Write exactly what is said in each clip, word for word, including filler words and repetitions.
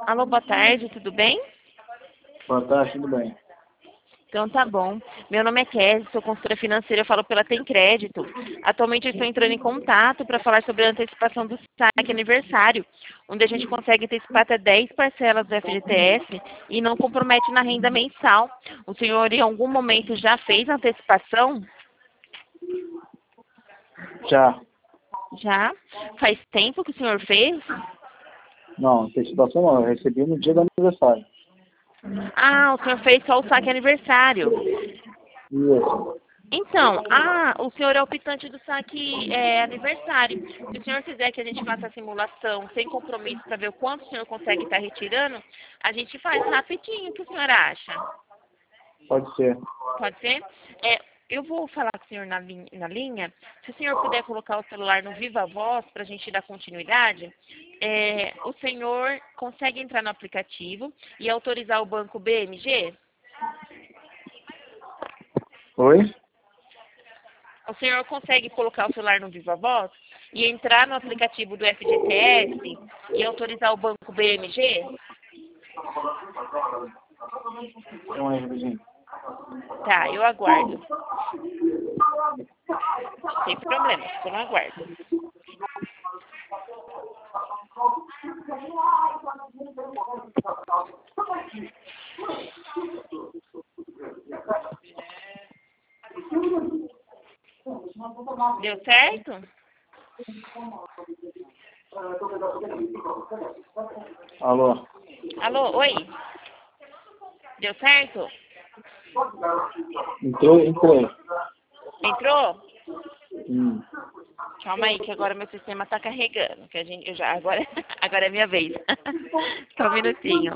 Alô, boa tarde, tudo bem? Boa tarde, tudo bem. Então tá bom. Meu nome é Kézia, sou consultora financeira, eu falo pela Tem Crédito. Atualmente eu estou entrando em contato para falar sobre a antecipação do saque aniversário, onde a gente consegue antecipar até dez parcelas do F G T S e não compromete na renda mensal. O senhor em algum momento já fez a antecipação? Já. Já? Faz tempo que o senhor fez? Não, antecipação não, eu recebi no dia do aniversário. Ah, o senhor fez só o saque aniversário. Isso. Então, ah, o senhor é optante do saque é, aniversário. Se o senhor quiser que a gente faça a simulação sem compromisso para ver o quanto o senhor consegue estar retirando, a gente faz rapidinho. O que o senhor acha? Pode ser. Pode ser? É, eu vou falar com o senhor na, lin- na linha. Se o senhor puder colocar o celular no Viva Voz para a gente dar continuidade, é, o senhor consegue entrar no aplicativo e autorizar o banco B M G? Oi? O senhor consegue colocar o celular no Viva Voz e entrar no aplicativo do F G T S e autorizar o banco B M G? Então aí, rapidinho. Tá, eu aguardo. Sem problema, eu não aguardo. Deu certo? Alô? Alô, oi? Deu certo? Entrou? Entrou. Entrou? Hum. Calma aí, que agora meu sistema tá carregando. Que a gente, eu já, agora, agora é minha vez. Só um minutinho.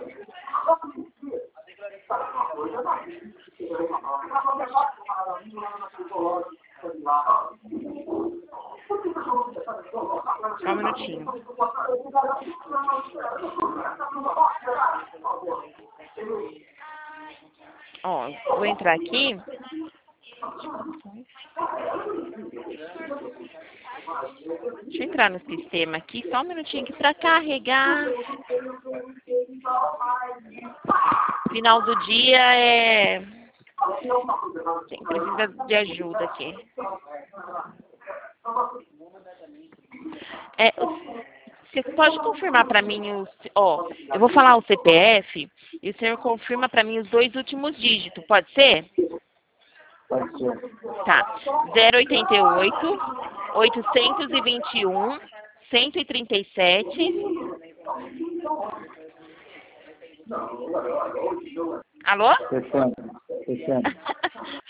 Só um minutinho. Ó, vou entrar aqui. Deixa eu entrar no sistema aqui, só um minutinho aqui para carregar. Final do dia é... Tem, precisa de ajuda aqui. É, você pode confirmar para mim os... Ó, eu vou falar o C P F e o senhor confirma para mim os dois últimos dígitos, pode ser? Pode ser. Tá. zero oitenta e oito, oitocentos e vinte e um, cento e trinta e sete. Alô? sessenta. sessenta.